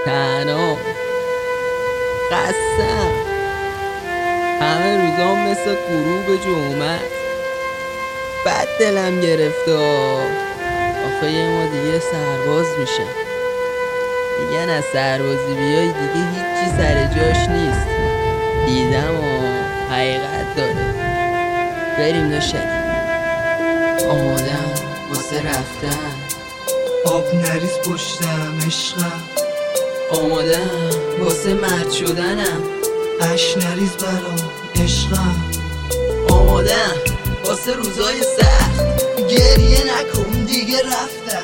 تنها قسم همه روزام مثل غروب جمعه بد دلم گرفته. آخه یه ما دیگه سرباز میشم. میگن از سربازی بیای دیگه هیچی سر جاش نیست. دیدم و حقیقت داره. بریم داشتیم. آمادم واسه رفتن، آب نریز پشتم عشقم. آمادم واسه مرد شدنم، اش نریز برام عشقم. آمادم واسه روزای سخت، گریه نکن دیگه رفتم.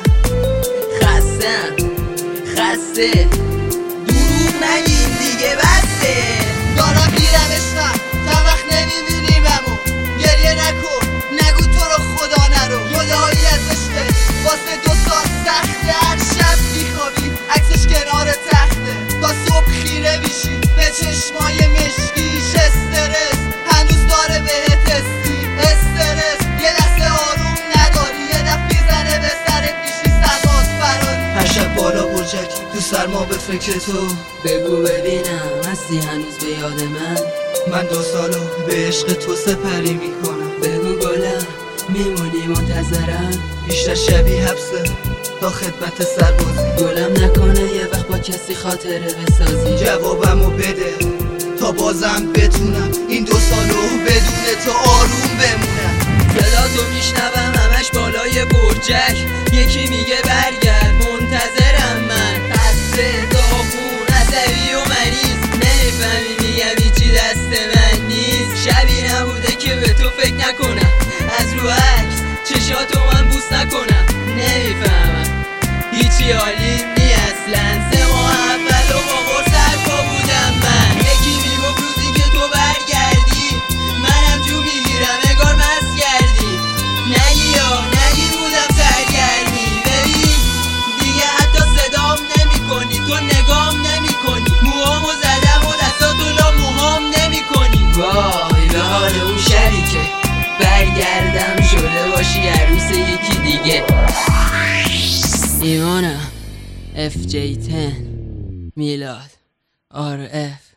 خسته دروغ نگیم دیگه بسته. دارم میرم عشقم، تا وقت نمیبینیممو. گریه نکن نگو تو رو خدا نرو. جدایی از عشقت واسه 2 سال سخته. هر شب میخوابی عکسش کنار تخته، تا صبح خیره میشی به چشمای مشکیش. استرس هنوز داره بهت استرس یه لحظه آروم نداری، یه دفعه میزنه به سرت میشی سواد فراری. هر شب بالا برجک تو سرما به فکر تو. بگو ببینم هستی هنوز به یاد من 2 سالو به عشق تو سپری میکنم. بگو گلم میمونی منتظرم. بیشتر شبیه حبسه تا خدمت سربازی. گلم نکنه یه وقت با کسی خاطره بسازی. جوابمو بده تا بازم بتونم این 2 سالو بدون تو آروم بمونم. صدا تو میشنوم همش بالای برجک، یکی میگه برگرد منتظرم. من خسته داغون عصبی و مریض، نمیفهمی میگم هیچی دست من نیست. شبی نبوده که به تو فکر نکنم، از رو عکس چشاتو من بوس نکنم. نمیفهمم هیچی عالی نی اصلا. 3 ماه اول و با قرص سرپا بودم من. یکی میگفت روزی که تو برگردی منم جو میگیرم انگار مست کردی. نگی بودم سرگرمی. ببین دیگه حتی صدام نمی کنی، تو نگام نمی کنی. موهامو زدم و دستاتو لا موهام نمی کنی. وای به حال اون شبی که برگردم شده باشی عروس یکی دیگه. ایمانم FJ10 میلاد RF